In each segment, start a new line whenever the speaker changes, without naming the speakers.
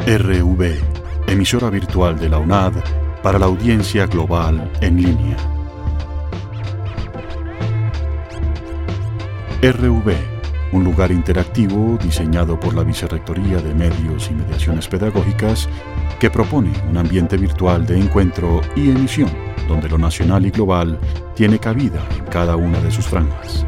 RV, emisora virtual de la UNAD para la audiencia global en línea. RV, un lugar interactivo diseñado por la Vicerrectoría de Medios y Mediaciones Pedagógicas que propone un ambiente virtual de encuentro y emisión donde lo nacional y global tiene cabida en cada una de sus franjas.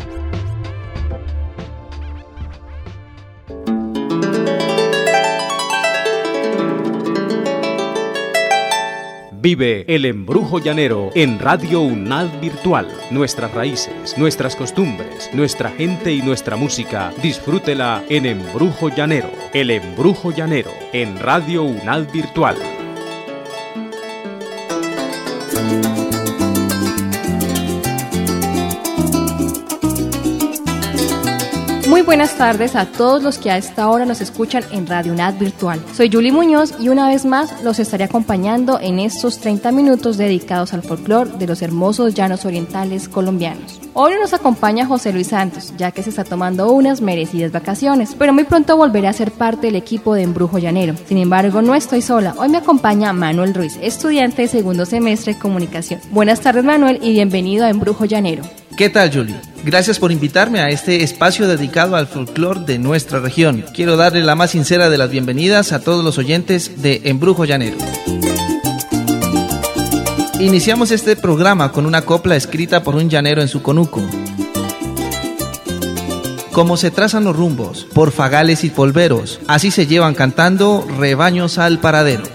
Vive el embrujo llanero en Radio UNAD Virtual. Nuestras raíces, nuestras costumbres, nuestra gente y nuestra música. Disfrútela en Embrujo Llanero. El embrujo llanero en Radio UNAD Virtual.
Muy buenas tardes a todos los que a esta hora nos escuchan en Radio UNAD Virtual. Soy Julie Muñoz y una vez más los estaré acompañando en estos 30 minutos dedicados al folclore de los hermosos llanos orientales colombianos. Hoy nos acompaña José Luis Santos, ya que se está tomando unas merecidas vacaciones, pero muy pronto volverá a ser parte del equipo de Embrujo Llanero. Sin embargo, no estoy sola. Hoy me acompaña Manuel Ruiz, estudiante de segundo semestre de comunicación. Buenas tardes, Manuel, y bienvenido a Embrujo Llanero.
¿Qué tal, Julie? Gracias por invitarme a este espacio dedicado al folclore de nuestra región. Quiero darle la más sincera de las bienvenidas a todos los oyentes de Embrujo Llanero. Iniciamos este programa con una copla escrita por un llanero en su conuco. Como se trazan los rumbos, por fagales y polveros, así se llevan cantando rebaños al paradero.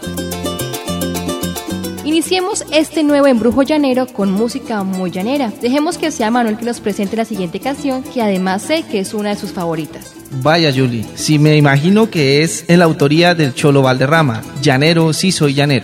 Iniciemos este nuevo Embrujo Llanero con música muy llanera. Dejemos que sea Manuel que nos presente la siguiente canción, que además sé que es una de sus favoritas.
Vaya, Julie, si me imagino que es en la autoría del Cholo Valderrama, Llanero, sí soy llanero.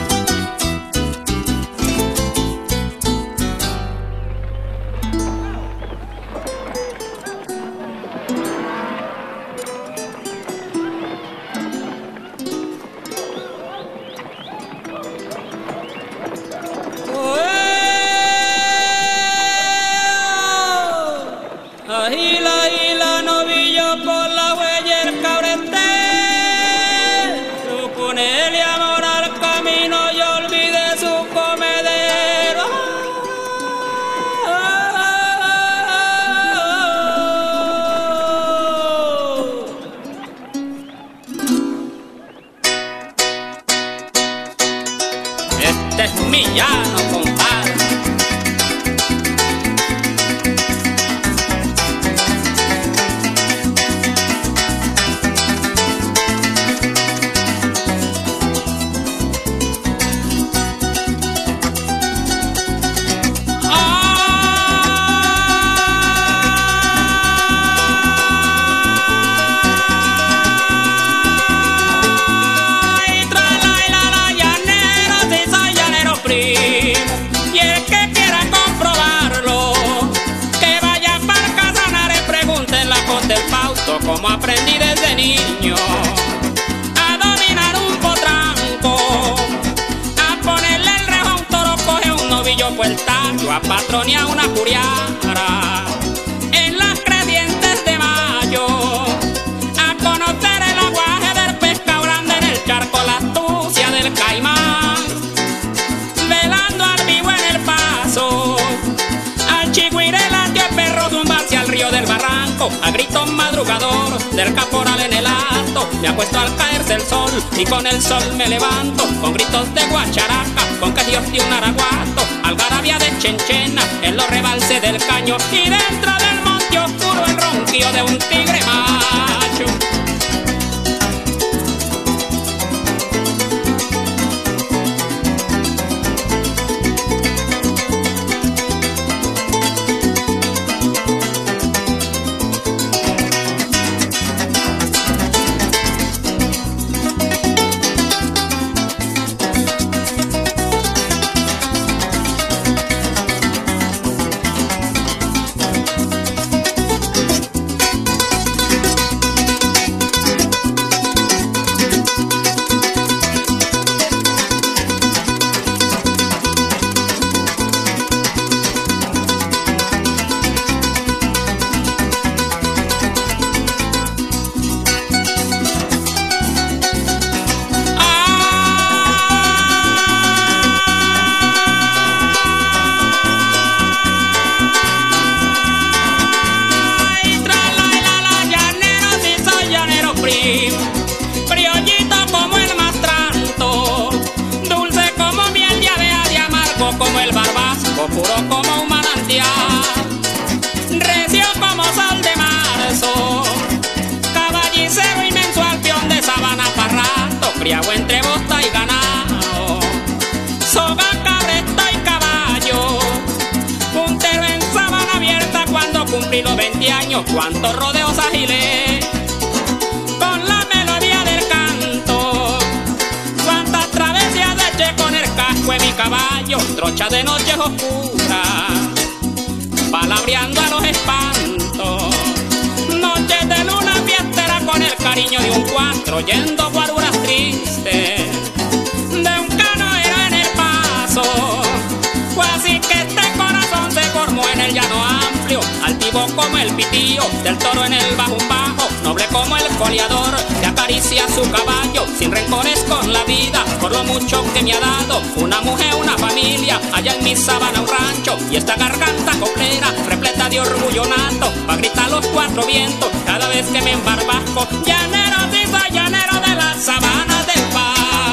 Como aprendí desde niño a dominar un potranco, a ponerle el rejo a un toro, coge un novillo puertacho, a patronear una curiara en las crecientes de mayo, a conocer el aguaje del pescado grande en el charco, la astucia del caimán, velando al vivo en el paso, al chigüire latió el perro zumbarse al río del barranco, a gritos madrugador del caporal en el alto, me acuesto al caerse el sol y con el sol me levanto, con gritos de guacharaca, con que Dios dio un araguato, algarabía de chenchena, en los rebalses del caño y dentro del monte oscuro el ronquío de un tigre macho. años, cuántos rodeos agilé con la melodía del canto, cuántas travesías eché con el casco de mi caballo, trocha de noches oscuras, palabreando a los espantos, noches de luna fiestera con el cariño de un cuatro, yendo guaruras tristes de un canoero en el paso. Fue así que este corazón se formó en el llano amplio, altivo como el pitío del toro en el bajo noble como el coleador que acaricia su caballo, sin rencores con la vida, por lo mucho que me ha dado, una mujer, una familia, allá en mi sabana un rancho, y esta garganta coplera, repleta de orgullo nato, pa' gritar los cuatro vientos, cada vez que me embarbasco, llanero, sí soy llanero de las sabanas del Pauto.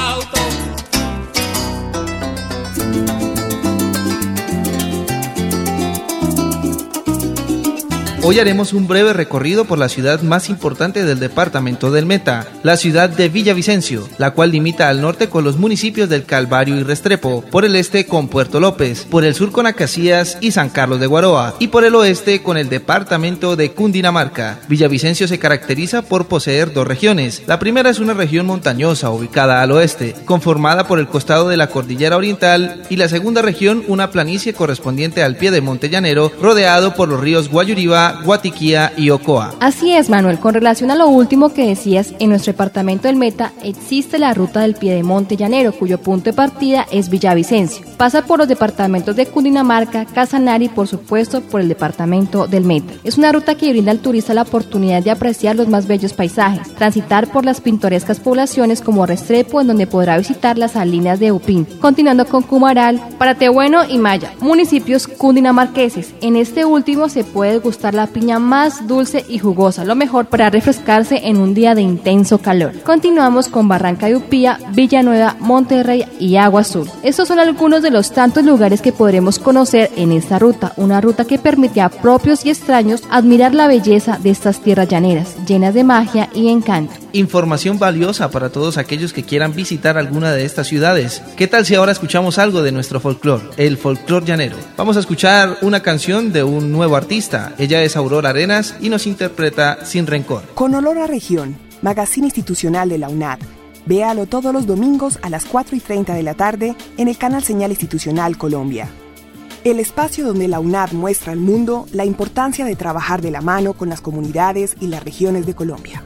Hoy haremos un breve recorrido por la ciudad más importante del departamento del Meta, la ciudad de Villavicencio, la cual limita al norte con los municipios del Calvario y Restrepo, por el este con Puerto López, por el sur con Acacías y San Carlos de Guaroa, y por el oeste con el departamento de Cundinamarca. Villavicencio se caracteriza por poseer dos regiones. La primera es una región montañosa ubicada al oeste, conformada por el costado de la Cordillera Oriental, y la segunda región una planicie correspondiente al pie de Monte Llanero, rodeado por los ríos Guayuriba, Guatiquía y Ocoa.
Así es, Manuel, con relación a lo último que decías, en nuestro departamento del Meta existe la ruta del Piedemonte Llanero, cuyo punto de partida es Villavicencio. Pasa por los departamentos de Cundinamarca, Casanare y por supuesto por el departamento del Meta. Es una ruta que brinda al turista la oportunidad de apreciar los más bellos paisajes, transitar por las pintorescas poblaciones como Restrepo, en donde podrá visitar las salinas de Upín, continuando con Cumaral, Paratebueno y Maya, municipios cundinamarqueses. En este último se puede degustar la piña más dulce y jugosa, lo mejor para refrescarse en un día de intenso calor. Continuamos con Barranca de Upía, Villanueva, Monterrey y Agua Azul. Estos son algunos de los tantos lugares que podremos conocer en esta ruta, una ruta que permite a propios y extraños admirar la belleza de estas tierras llaneras, llenas de magia y encanto.
Información valiosa para todos aquellos que quieran visitar alguna de estas ciudades. ¿Qué tal si ahora escuchamos algo de nuestro folclore, el folclore llanero? Vamos a escuchar una canción de un nuevo artista. Ella es Aurora Arenas y nos interpreta Sin Rencor.
Con olor a región, magazine institucional de la UNAD. Véalo todos los domingos a las 4:30 de la tarde en el canal Señal Institucional Colombia. El espacio donde la UNAD muestra al mundo la importancia de trabajar de la mano con las comunidades y las regiones de Colombia.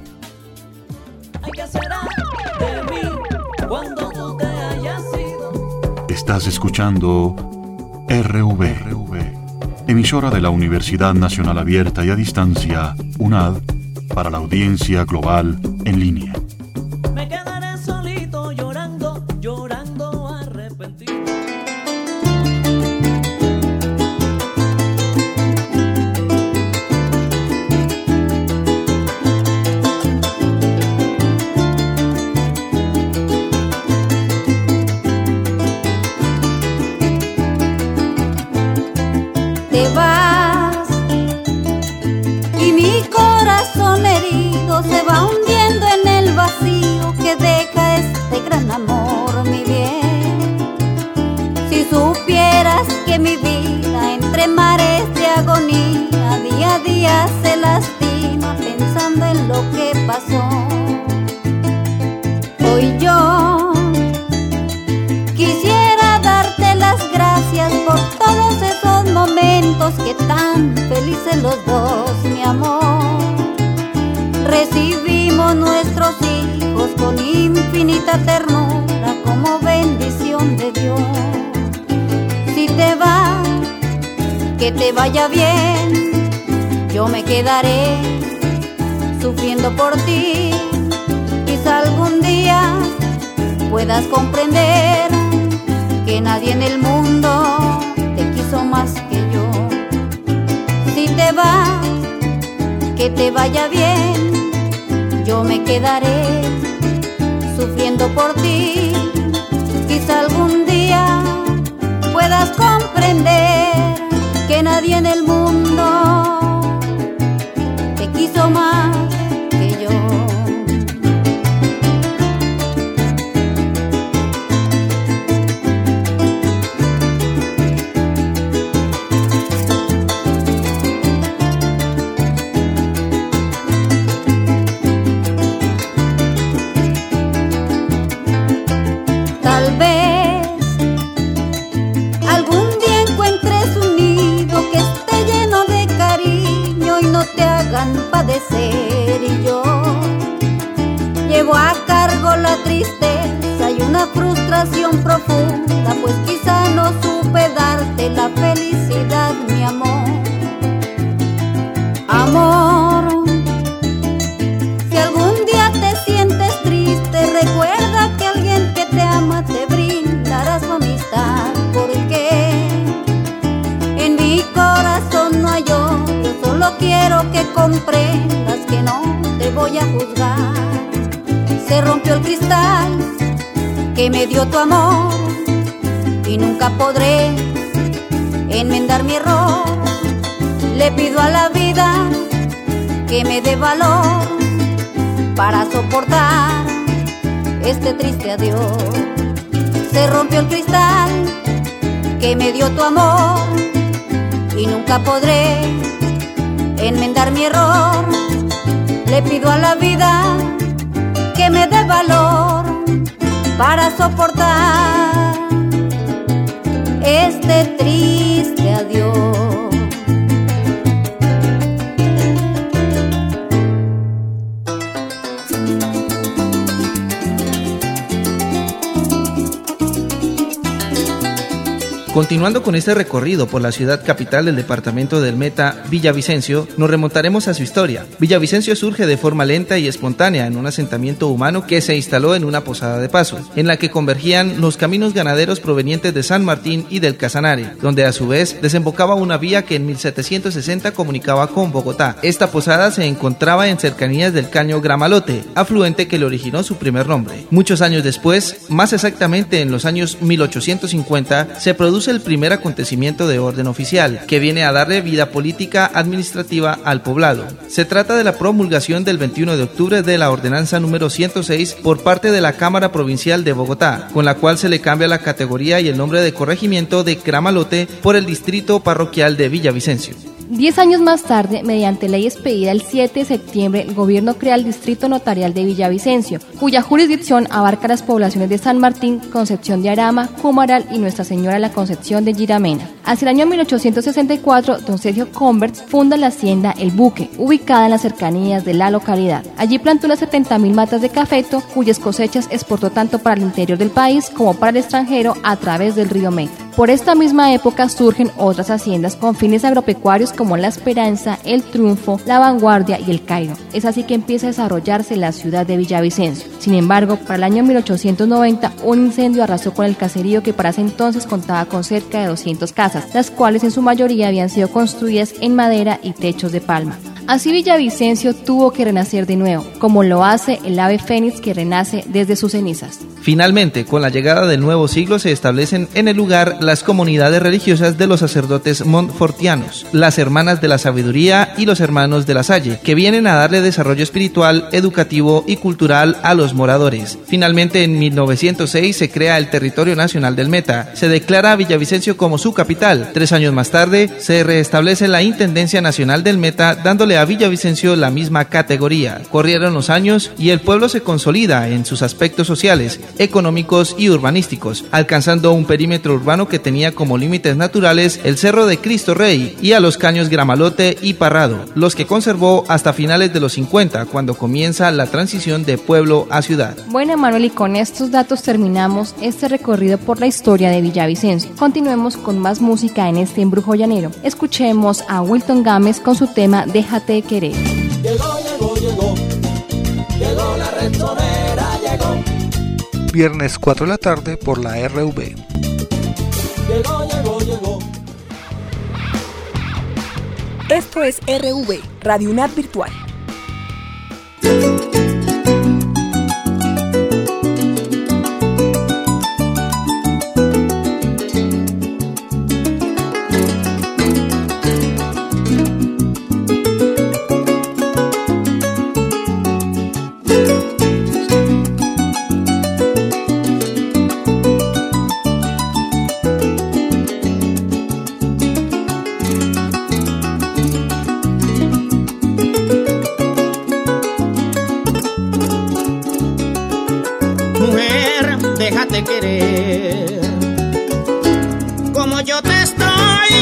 Estás escuchando RV, emisora de la Universidad Nacional Abierta y a Distancia, UNAD, para la audiencia global en línea.
Me quedaré solito llorando, llorando arrepentido.
Te vas y mi corazón herido se va hundiendo en el vacío que deja este gran amor, mi bien. Si supieras que mi vida entre mares de agonía día a día se lastima pensando en lo que pasó. Hoy yo quisiera darte las gracias por todos esos momentos que tan felices los dos, mi amor. Recibimos nuestros hijos con infinita ternura como bendición de Dios. Si te vas, que te vaya bien, yo me quedaré sufriendo por ti. Quizá algún día puedas comprender que nadie en el mundo te quiso más que yo. Si te vas, que te vaya bien, yo me quedaré sufriendo por ti. Quizá algún día puedas comprender que nadie en el mundo te quiso más que yo. Llevo a cargo la tristeza y una frustración profunda, pues quizá no supe darte la felicidad, mi amor. Amor, si algún día te sientes triste, recuerda que alguien que te ama te brindará su amistad, porque en mi corazón no hay odio. Yo solo quiero que comprendas que no te voy a juzgar. Se rompió el cristal que me dio tu amor y nunca podré enmendar mi error. Le pido a la vida que me dé valor para soportar este triste adiós. Se rompió el cristal que me dio tu amor y nunca podré enmendar mi error. Le pido a la vida que me dé valor para soportar este triste adiós.
Continuando con este recorrido por la ciudad capital del departamento del Meta, Villavicencio, nos remontaremos a su historia. Villavicencio surge de forma lenta y espontánea en un asentamiento humano que se instaló en una posada de paso, en la que convergían los caminos ganaderos provenientes de San Martín y del Casanare, donde a su vez desembocaba una vía que en 1760 comunicaba con Bogotá. Esta posada se encontraba en cercanías del caño Gramalote, afluente que le originó su primer nombre. Muchos años después, más exactamente en los años 1850, se produce el primer acontecimiento de orden oficial, que viene a darle vida política administrativa al poblado. Se trata de la promulgación del 21 de octubre de la ordenanza número 106 por parte de la Cámara Provincial de Bogotá, con la cual se le cambia la categoría y el nombre de corregimiento de Gramalote por el distrito parroquial de Villavicencio.
10 años más tarde, mediante ley expedida el 7 de septiembre, el gobierno crea el Distrito Notarial de Villavicencio, cuya jurisdicción abarca las poblaciones de San Martín, Concepción de Arama, Cumaral y Nuestra Señora de la Concepción de Giramena. Hacia el año 1864, don Sergio Converts funda la hacienda El Buque, ubicada en las cercanías de la localidad. Allí plantó unas 70.000 matas de cafeto, cuyas cosechas exportó tanto para el interior del país como para el extranjero a través del río Meta. Por esta misma época surgen otras haciendas con fines agropecuarios como La Esperanza, El Triunfo, La Vanguardia y El Cairo. Es así que empieza a desarrollarse la ciudad de Villavicencio. Sin embargo, para el año 1890, un incendio arrasó con el caserío que para ese entonces contaba con cerca de 200 casas, las cuales en su mayoría habían sido construidas en madera y techos de palma. Así Villavicencio tuvo que renacer de nuevo, como lo hace el ave fénix que renace desde sus cenizas.
Finalmente, con la llegada del nuevo siglo se establecen en el lugar las comunidades religiosas de los sacerdotes montfortianos, las Hermanas de la Sabiduría y los Hermanos de la Salle, que vienen a darle desarrollo espiritual, educativo y cultural a los moradores. Finalmente, en 1906 se crea el Territorio Nacional del Meta, se declara a Villavicencio como su capital. 3 años más tarde, se restablece la Intendencia Nacional del Meta, dándole a Villavicencio la misma categoría. Corrieron los años y el pueblo se consolida en sus aspectos sociales, económicos y urbanísticos, alcanzando un perímetro urbano que tenía como límites naturales el Cerro de Cristo Rey y a los caños Gramalote y Parrado, los que conservó hasta finales de los 50, cuando comienza la transición de pueblo a ciudad.
Bueno, Manuel, y con estos datos terminamos este recorrido por la historia de Villavicencio. Continuemos con más música en este embrujo llanero. Escuchemos a Wilton Gámez con su tema Déjate querer.
Llegó la restonera, llegó.
Viernes 4 de la tarde por la RV.
Llegó.
Esto es RV, Radio UNAD Virtual.
Déjate querer como yo te estoy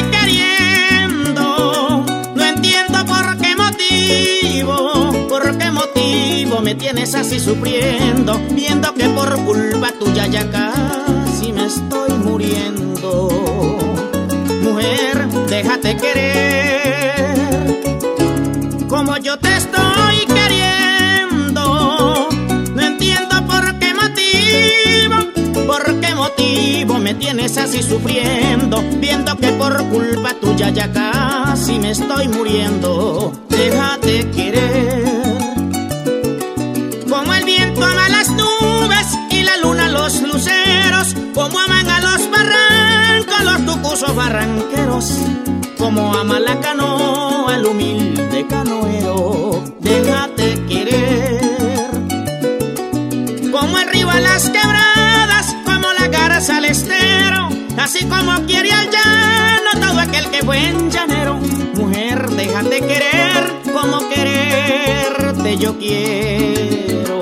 queriendo. No entiendo por qué motivo
me tienes así sufriendo, viendo que por culpa tuya ya casi me estoy muriendo. Mujer, déjate querer como yo te estoy queriendo. No entiendo por qué motivo me tienes así sufriendo, viendo que por culpa tuya ya casi me estoy muriendo. Déjate querer como el viento ama las nubes y la luna los luceros, como aman a los barrancos los tucusos barranqueros, como ama la canoa el humilde canoero. Déjate querer como el río a las quebradas, como la garza al estero, así como quiere al llano todo aquel que fue en llanero. Mujer, déjate querer como quererte yo quiero.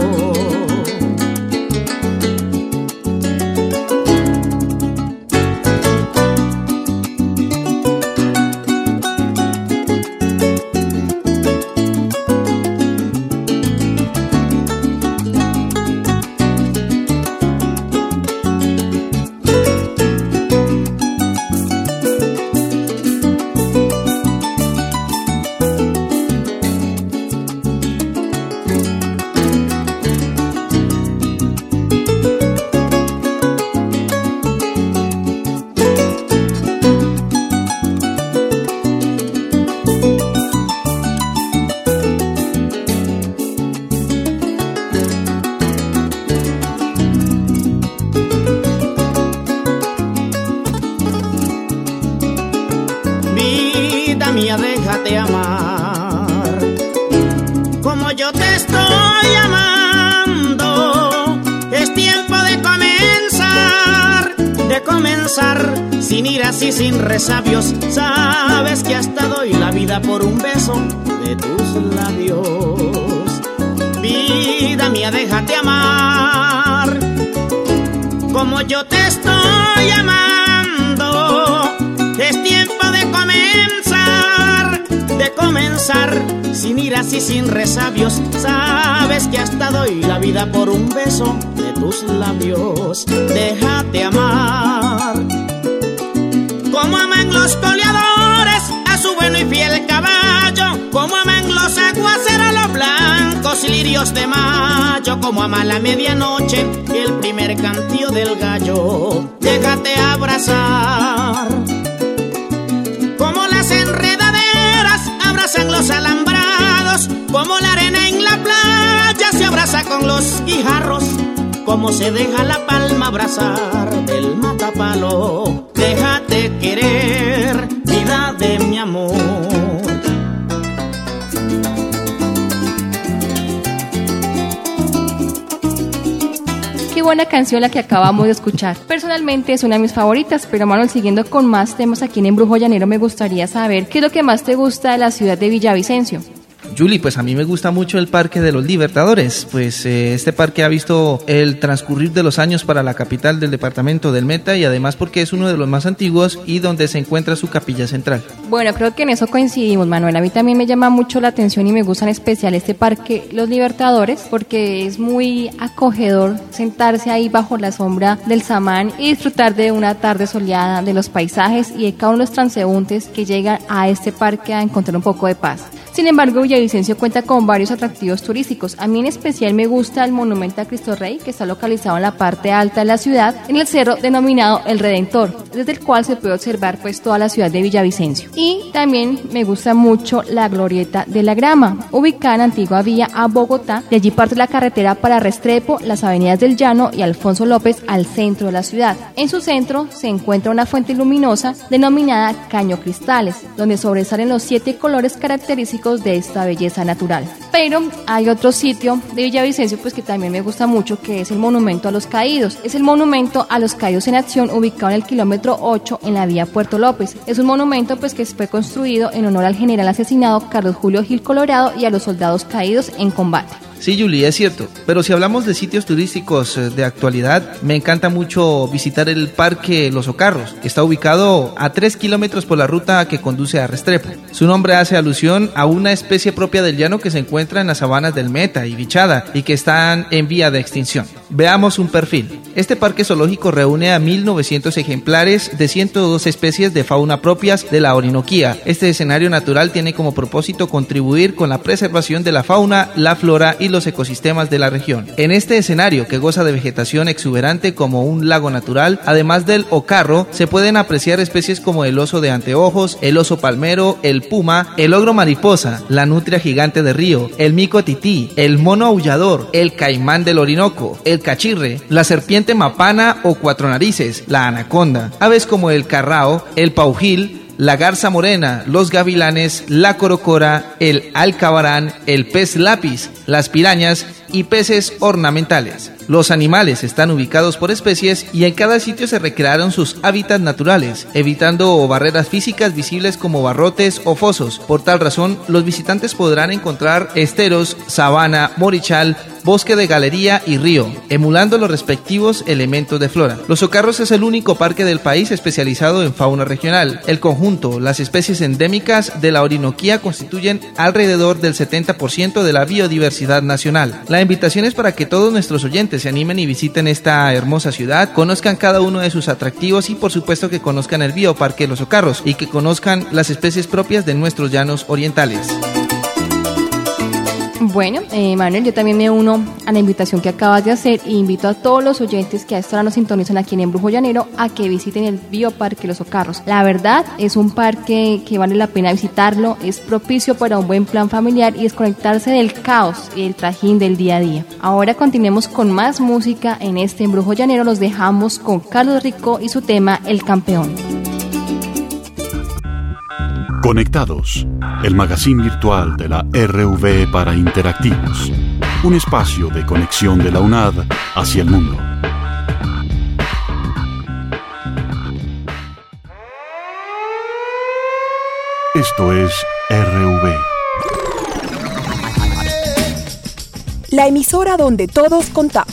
Mía, déjate amar como yo te estoy amando. Es tiempo de comenzar sin iras y sin resabios. Sabes que hasta doy la vida por un beso de tus labios. Vida mía, déjate amar como yo te estoy amando. Es tiempo de comenzar sin iras y sin resabios. Sabes que hasta doy la vida por un beso de tus labios. Déjate amar como aman los coleadores a su bueno y fiel caballo, como aman los aguaceros los blancos lirios de mayo, como ama la medianoche el primer cantillo del gallo. Déjate abrazar como las enredaderas abrazan los alambrados, como la arena en la playa se abraza con los guijarros, como se deja la palma abrazar del matapalo. Déjate querer, vida de mi amor.
Qué buena canción la que acabamos de escuchar. Personalmente es una de mis favoritas, pero Manuel, siguiendo con más temas aquí en Embrujo Llanero, me gustaría saber qué es lo que más te gusta de la ciudad de Villavicencio.
Julie, pues a mí me gusta mucho el Parque de los Libertadores, pues este parque ha visto el transcurrir de los años para la capital del departamento del Meta y además porque es uno de los más antiguos y donde se encuentra su capilla central.
Bueno, creo que en eso coincidimos, Manuel. A mí también me llama mucho la atención y me gusta en especial este Parque Los Libertadores porque es muy acogedor sentarse ahí bajo la sombra del samán y disfrutar de una tarde soleada, de los paisajes y de cada uno de los transeúntes que llegan a este parque a encontrar un poco de paz. Sin embargo, Villavicencio cuenta con varios atractivos turísticos. A mí en especial me gusta el monumento a Cristo Rey, que está localizado en la parte alta de la ciudad, en el cerro denominado El Redentor, desde el cual se puede observar pues toda la ciudad de Villavicencio. Y también me gusta mucho la Glorieta de la Grama, ubicada en la antigua vía a Bogotá. De allí parte la carretera para Restrepo, las avenidas del Llano y Alfonso López al centro de la ciudad. En su centro se encuentra una fuente luminosa denominada Caño Cristales, donde sobresalen los 7 colores característicos de esta belleza natural. Pero hay otro sitio de Villavicencio pues que también me gusta mucho, que es el Monumento a los Caídos. Es el Monumento a los Caídos en Acción, ubicado en el kilómetro 8 en la vía Puerto López. Es un monumento pues que fue construido en honor al general asesinado Carlos Julio Gil Colorado y a los soldados caídos en combate.
Sí, Julie, es cierto, pero si hablamos de sitios turísticos de actualidad, me encanta mucho visitar el Parque Los Ocarros, que está ubicado a 3 kilómetros por la ruta que conduce a Restrepo. Su nombre hace alusión a una especie propia del llano que se encuentra en las sabanas del Meta y Vichada y que están en vía de extinción. Veamos un perfil. Este parque zoológico reúne a 1.900 ejemplares de 102 especies de fauna propias de la Orinoquía. Este escenario natural tiene como propósito contribuir con la preservación de la fauna, la flora y los ecosistemas de la región. En este escenario, que goza de vegetación exuberante como un lago natural, además del ocarro, se pueden apreciar especies como el oso de anteojos, el oso palmero, el puma, el ogro mariposa, la nutria gigante de río, el mico tití, el mono aullador, el caimán del Orinoco, el cachirre, la serpiente mapana o cuatro narices, la anaconda, aves como el carrao, el paujil, la garza morena, los gavilanes, la corocora, el alcabarán, el pez lápiz, las pirañas y peces ornamentales. Los animales están ubicados por especies y en cada sitio se recrearon sus hábitats naturales, evitando barreras físicas visibles como barrotes o fosos. Por tal razón, los visitantes podrán encontrar esteros, sabana, morichal, bosque de galería y río, emulando los respectivos elementos de flora. Los Ocarros es el único parque del país especializado en fauna regional. El conjunto, las especies endémicas de la Orinoquía constituyen alrededor del 70% de la biodiversidad nacional. La invitación es para que todos nuestros oyentes se animen y visiten esta hermosa ciudad, conozcan cada uno de sus atractivos y por supuesto que conozcan el bioparque Los Ocarros y que conozcan las especies propias de nuestros llanos orientales.
Bueno, Manuel, yo también me uno a la invitación que acabas de hacer e invito a todos los oyentes que a esta hora nos sintonizan aquí en Embrujo Llanero a que visiten el Bioparque Los Ocarros. La verdad, es un parque que vale la pena visitarlo, es propicio para un buen plan familiar y desconectarse del caos y del trajín del día a día. Ahora continuemos con más música en este Embrujo Llanero. Los dejamos con Carlos Rico y su tema El Campeón.
Conectados, el magazine virtual de la RV para interactivos. Un espacio de conexión de la UNAD hacia el mundo. Esto es RV.
La emisora donde todos contamos.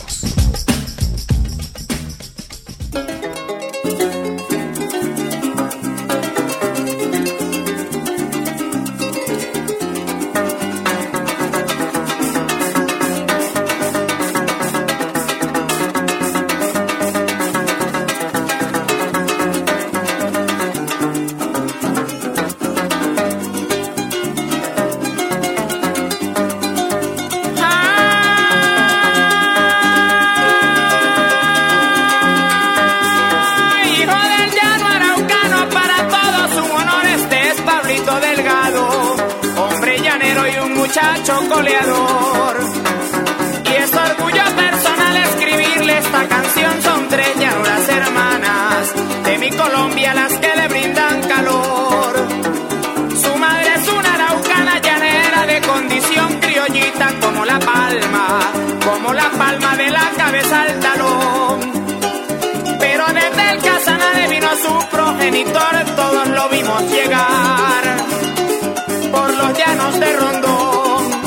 Muchacho goleador, y es orgullo personal escribirle esta canción. Son tres llanuras hermanas de mi Colombia las que le brindan calor. Su madre es una araucana llanera de condición criollita como la palma de la cabeza al talón. Pero desde el Casanare vino su progenitor, todos lo vimos llegar por los llanos de Rondón.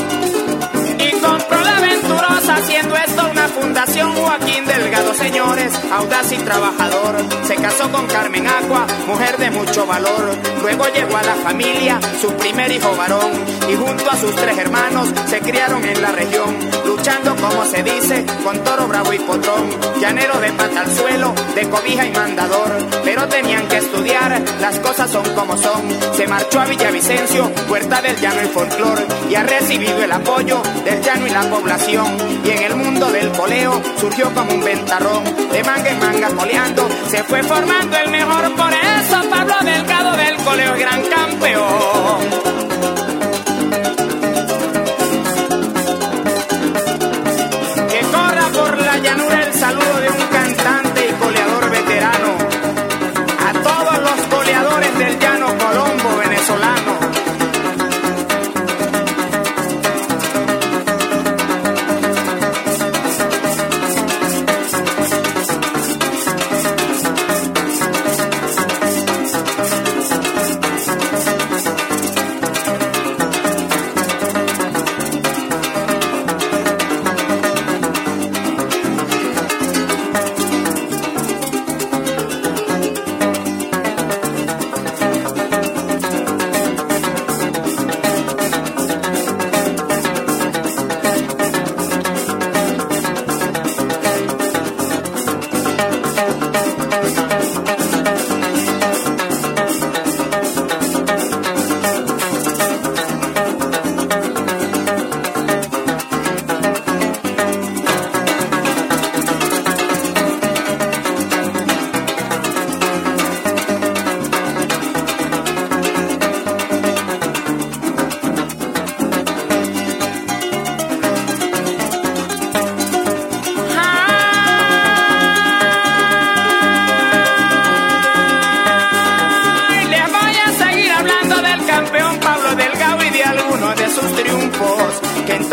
Haciendo esto una fundación, Joaquín Delgado, señores, audaz y trabajador. Se casó con Carmen Aqua, mujer de mucho valor. Luego llegó a la familia su primer hijo varón, y junto a sus tres hermanos se criaron en la región, luchando como se dice, con toro bravo y potrón. Llanero de pata al suelo, de cobija y mandador, pero tenían que estudiar, las cosas son como son. Se marchó a Villavicencio, puerta del llano y folclor, y ha recibido el apoyo del llano y la población. Y en el mundo del coleo surgió como un ventarrón, de manga en manga coleando se fue formando el mejor. Por eso Pablo Delgado del coleo es gran campeón. Que corra por la llanura el saludo de un cantante y coleador veterano a todos los coleadores del llano colombo venezolano.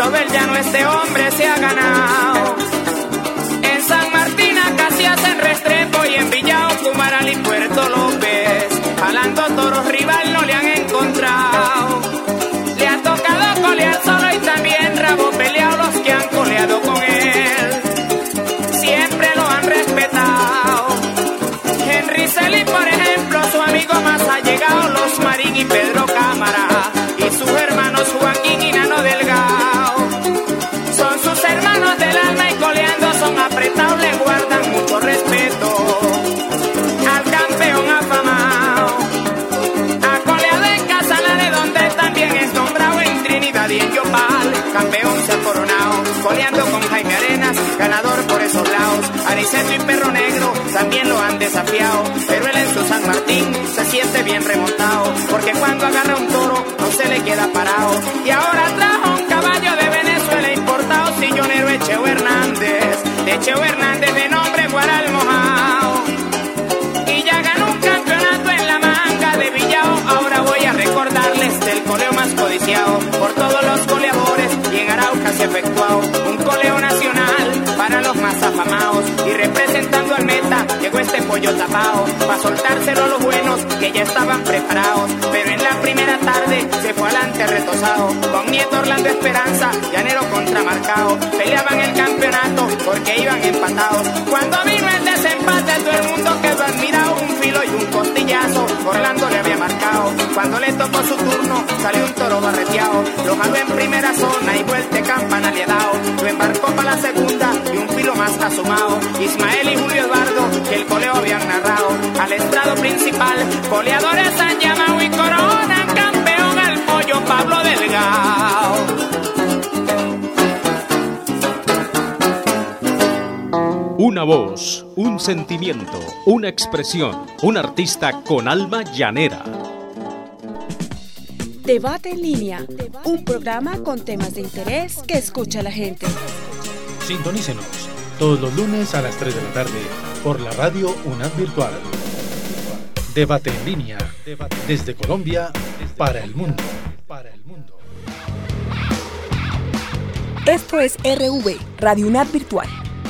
todo el llano este hombre se ha ganado. En San Martín, Acacias, en Restrepo y en Villao, Cumaral y Puerto López, jalando toros rival no le han encontrado. Le ha tocado colear solo y también rabo peleado los que han coleado con él. Siempre lo han respetado. Henry Celi, por ejemplo, su amigo más allegado, los Marín y Pedro Cámara, y sus hermanos Joaquín y Nano Delgado. Son sus hermanos del alma y coleando son apretados, le guardan mucho respeto al campeón afamado. Ha coleado en Casanare, donde también es nombrado, en Trinidad y en Yopal, campeón se ha coronado, coleando con Jaime Arenas, ganador por esos lados. Aniceto y Perro Negro también lo han desafiado, pero él en su San Martín se siente bien remontado, porque cuando agarra un toro no se le queda parado. Y ahora trajo un caballo de Venezuela importado, sillonero Echeo Hernández de nombre Guaral Mojao, y ya ganó un campeonato en la manga de Villao. Ahora voy a recordarles del coleo más codiciado por todos los coleadores, y en Arauca se ha efectuado un coleo nacional para los más afamados, y representando al meta llegó este pollo tapado para soltárselo a los buenos que ya estaban preparados. Pero en la primera tarde se fue adelante retosado, con Nieto Orlando Esperanza, llanero contramarcado, peleaban el campeonato porque iban empatados. Cuando vino el desempate todo el mundo quedó admirado, un filo y un costillazo Orlando le había marcado. Cuando le tocó su turno salió un toro barreteado, lo jaló en primera zona y vuelta campana le ha dado, lo embarcó para la segunda y un filo más asomado. Ismael y Julio Eduardo que el coleo habían narrado, al estrado principal coleadores han llamado y coronan campeón al pollo Pablo Delgado.
Una voz, un sentimiento, una expresión, un artista con alma llanera.
Debate en línea, un programa con temas de interés que escucha la gente.
Sintonícenos todos los lunes a las 3 de la tarde por la radio UNAD Virtual. Debate en línea, desde Colombia para el mundo.
Esto es RV, Radio UNAD Virtual.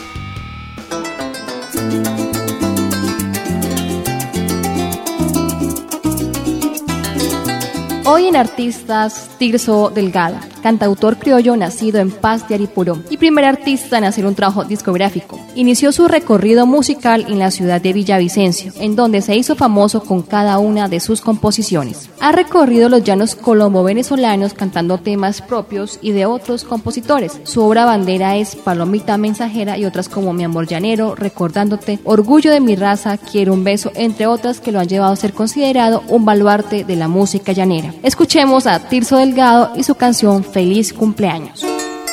Hoy en Artistas, Tirso Delgado, cantautor criollo nacido en Paz de Aripuró y primer artista en hacer un trabajo discográfico. Inició su recorrido musical en la ciudad de Villavicencio, en donde se hizo famoso con cada una de sus composiciones. Ha recorrido los llanos colombo-venezolanos cantando temas propios y de otros compositores. Su obra bandera es Palomita Mensajera y otras como Mi Amor Llanero, Recordándote, Orgullo de mi raza, Quiero un beso, entre otras que lo han llevado a ser considerado un baluarte de la música llanera. Escuchemos a Tirso Delgado y su canción Feliz Cumpleaños.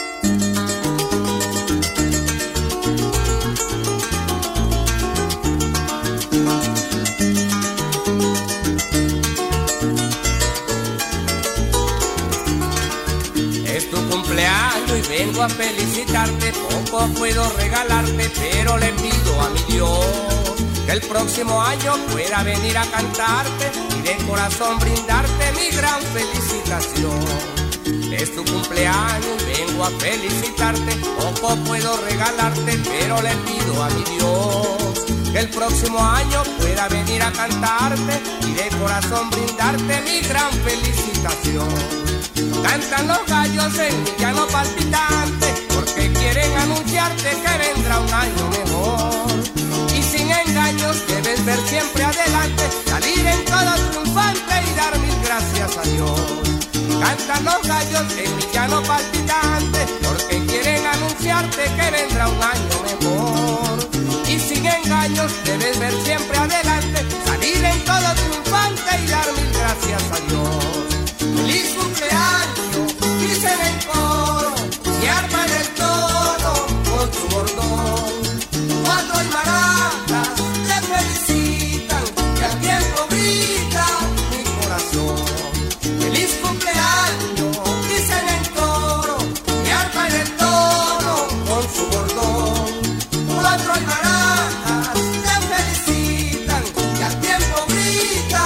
Es tu cumpleaños y vengo a felicitarte, poco puedo regalarte, pero le pido a mi Dios que el próximo año pueda venir a cantarte y de corazón brindarte mi gran felicitación. Es tu cumpleaños, vengo a felicitarte, poco puedo regalarte, pero le pido a mi Dios que el próximo año pueda venir a cantarte y de corazón brindarte mi gran felicitación. Cantan los gallos en mi llano palpitante, porque quieren anunciarte que vendrá un año mejor. Y sin engaños debes ver siempre adelante, salir en todo triunfante y dar mil gracias a Dios. Cantan los gallos en mi llano palpitante, porque quieren anunciarte que vendrá un año mejor. Y sin engaños debes ver siempre adelante, salir en todo triunfante y dar mil gracias a Dios. Feliz cumpleaños, dicen en coro, y arman el toro con su bordón. Cuatro maracas te felicitan, que al tiempo grita mi corazón. Feliz cumpleaños, dicen en coro, y arman el toro con su bordón. Cuatro maracas te felicitan, que al tiempo grita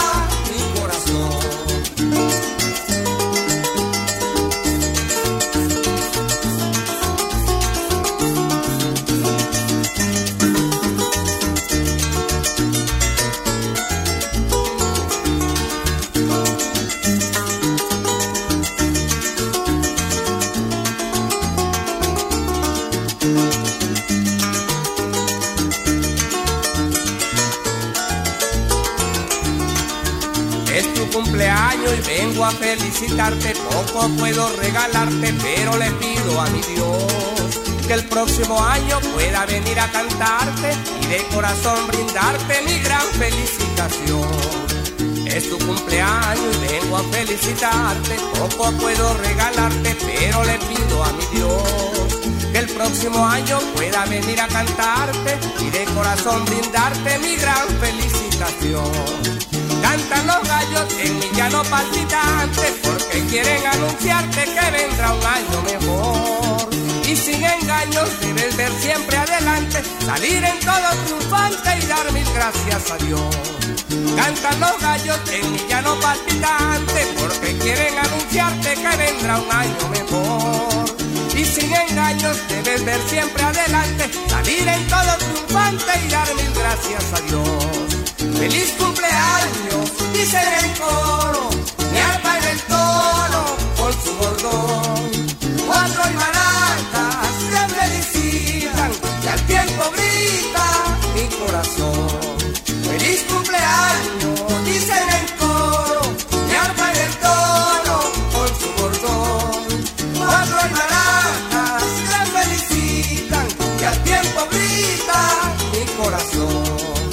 a felicitarte, poco puedo regalarte, pero le pido a mi Dios que el próximo año pueda venir a cantarte y de corazón brindarte mi gran felicitación. Es tu cumpleaños y vengo a felicitarte, poco puedo regalarte, pero le pido a mi Dios que el próximo año pueda venir a cantarte y de corazón brindarte mi gran felicitación. Cantan los gallos en mi llano palpitante porque quieren anunciarte que vendrá un año mejor. Y sin engaños debes ver siempre adelante, salir en todo triunfante y dar mil gracias a Dios. Cantan los gallos en mi llano palpitante porque quieren anunciarte que vendrá un año mejor. Y sin engaños debes ver siempre adelante, salir en todo triunfante y dar mil gracias a Dios. ¡Feliz cumpleaños! Dicen en coro, mi arpa en el tono con su bordón. Cuatro y maracas se felicitan y al tiempo grita mi corazón. ¡Feliz cumpleaños! Dicen en coro, mi arpa en el tono con su bordón. Cuatro y maracas se felicitan y al tiempo grita mi corazón.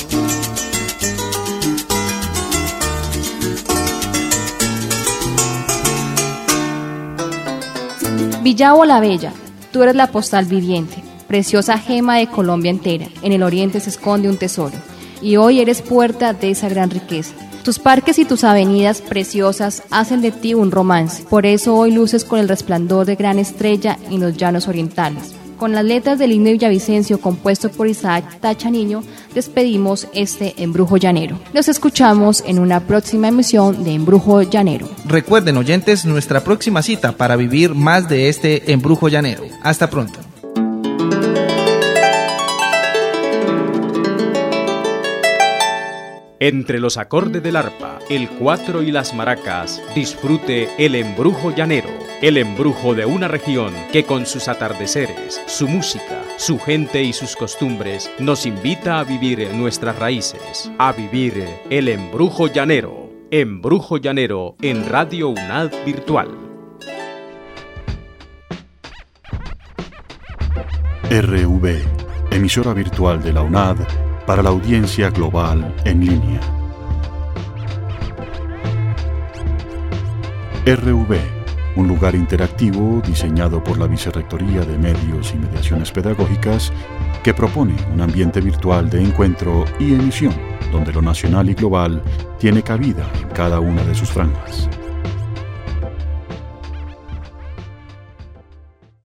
Villavo la Bella, tú eres la postal viviente, preciosa gema de Colombia entera. En el oriente se esconde un tesoro, y hoy eres puerta de esa gran riqueza. Tus parques y tus avenidas preciosas hacen de ti un romance, por eso hoy luces con el resplandor de gran estrella en los llanos orientales. Con las letras del himno de Villavicencio compuesto por Isaac Tacha Niño, despedimos este Embrujo Llanero. Nos escuchamos en una próxima emisión de Embrujo Llanero.
Recuerden, oyentes, nuestra próxima cita para vivir más de este Embrujo Llanero. Hasta pronto.
Entre los acordes del arpa, el cuatro y las maracas, disfrute el embrujo llanero, el embrujo de una región que con sus atardeceres, su música, su gente y sus costumbres nos invita a vivir nuestras raíces, a vivir el embrujo llanero en Radio UNAD Virtual.
RV, emisora virtual de la UNAD, para la audiencia global en línea. RV, un lugar interactivo diseñado por la Vicerrectoría de Medios y Mediaciones Pedagógicas que propone un ambiente virtual de encuentro y emisión donde lo nacional y global tiene cabida en cada una de sus franjas.